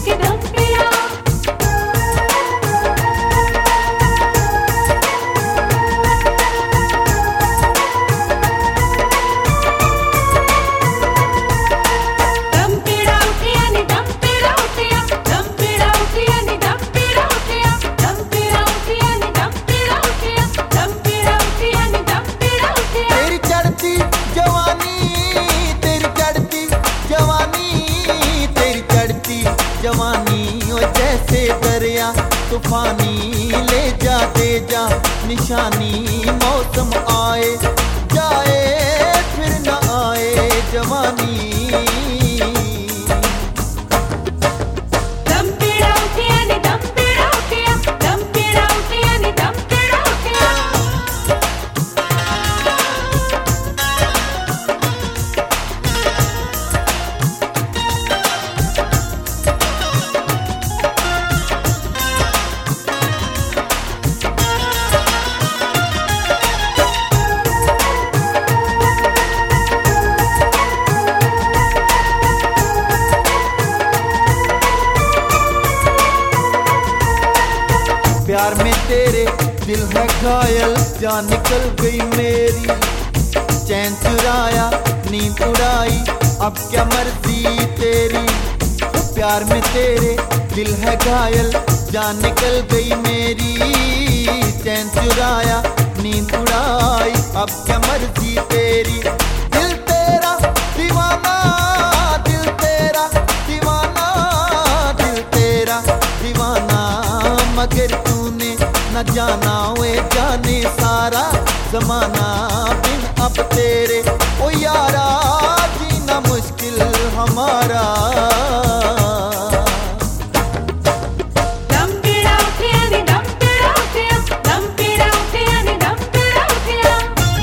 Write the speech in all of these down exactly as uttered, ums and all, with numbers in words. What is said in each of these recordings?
के दम पेड़ा। दम पेड़ा उठिया नी दम पेड़ा उठिया, दम पेड़ा उठिया नी दम पेड़ा उठिया, दम पेड़ा उठिया नी दम पेड़ा उठिया, दम पेड़ा उठिया नी दम पेड़ा उठिया। तेरी चढ़ती जवानी, तेरी चढ़ती जवानी, तेरी चढ़ती जवानी ओ जैसे दरिया तूफानी, ले जा दे जा निशानी, मौसम आए जाए फिर न आए जवानी। दम पेड़ा उठिया नी दम पेड़ा उठिया, दम पेड़ा उठिया नी दम पेड़ा उठिया। प्यार में तेरे दिल है घायल, जान निकल गई मेरी, चैन चुराया नींद उड़ाई, अब क्या मर्जी तेरी। प्यार में तेरे दिल है घायल, जान निकल गई मेरी, चैन चुराया नींद उड़ाई, अब क्या मर्जी तेरी। दिल तेरा दीवाना, दिल तेरा दीवाना, दिल तेरा दीवाना, मगर तूने न जाना वे जाने सारा जमाना, बिन अब तेरे ओ यारा जीना मुश्किल हमारा। दम पेड़ा उठिया नी दम पेड़ा उठिया, दम पेड़ा उठिया नी दम पेड़ा उठिया।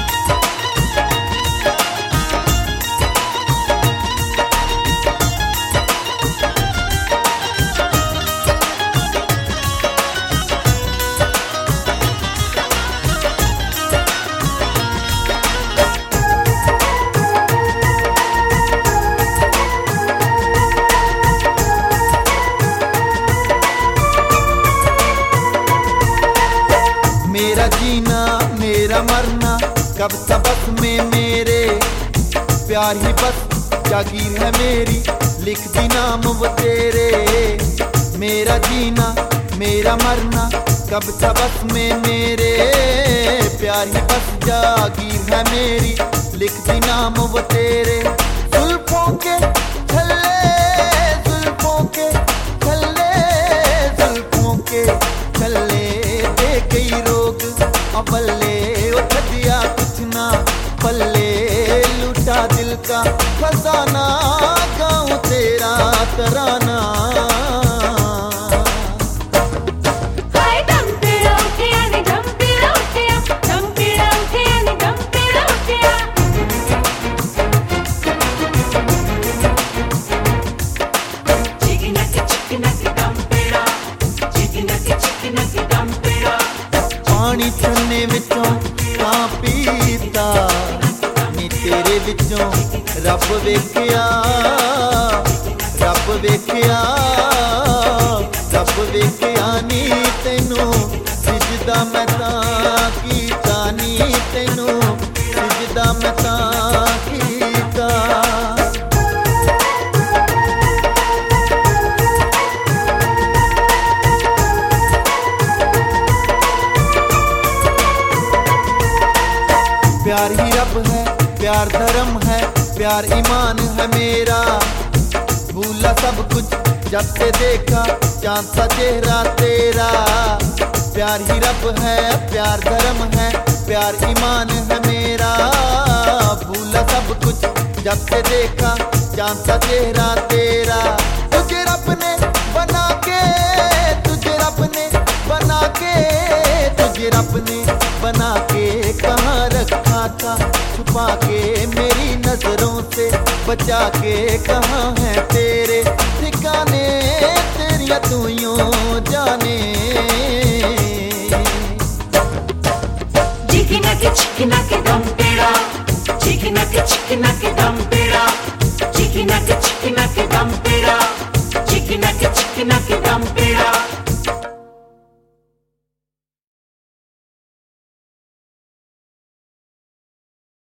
मेरा जीना मेरा मरना कब सबक में मेरे, प्यार ही बस जागीर है मेरी, लिख दी नाम वो तेरे। मेरा जीना मेरा मरना कब सबक में मेरे, प्यार ही बस जागीर है मेरी, लिख दी नाम वो तेरे। जुल्फों के छल्ले, जुल्फों के छल्ले, जुल्फों के छल्ले दे गई रोग अबल्ले, उठ दिया कुछ ना पल्ले, लूटा दिल का खजाना, गाँव तेरा तराना। हाय दम पेड़ा उठिया नी दम पेड़ा उठिया, दम पेड़ा उठिया नी दम पेड़ा उठिया। चिकना के चिकना के दम पेड़ा, चिकना के चिकना के दम पेड़ा। पानी चुन्ने विचों कां पीता नी तेरे विचों रब वेखिया, रब वेखिया, रब वेखिया नी तैनू सिजदा मैं तां कीता, नी तैनू सिजदा मैं तां कीता। प्यार ही रब है, प्यार धर्म है, प्यार ईमान है मेरा, भूला सब कुछ जब से देखा चांद सा चेहरा तेरा। प्यार ही रब है, प्यार धर्म है, प्यार ईमान है मेरा, भूला सब कुछ जब से देखा चांद सा चेहरा तेरा। तुझे रब ने बना के, तुझे रब ने बना के, तुझे रब ने बना के कहाँ रखा था छुपा के, मेरी नजरों से बचा के, कहाँ है तेरे ठिकाने, तेरिया तू यूं जाने। चिकना के चिकना के दम पेड़ा, चिकना के चिकना के दम पेड़ा।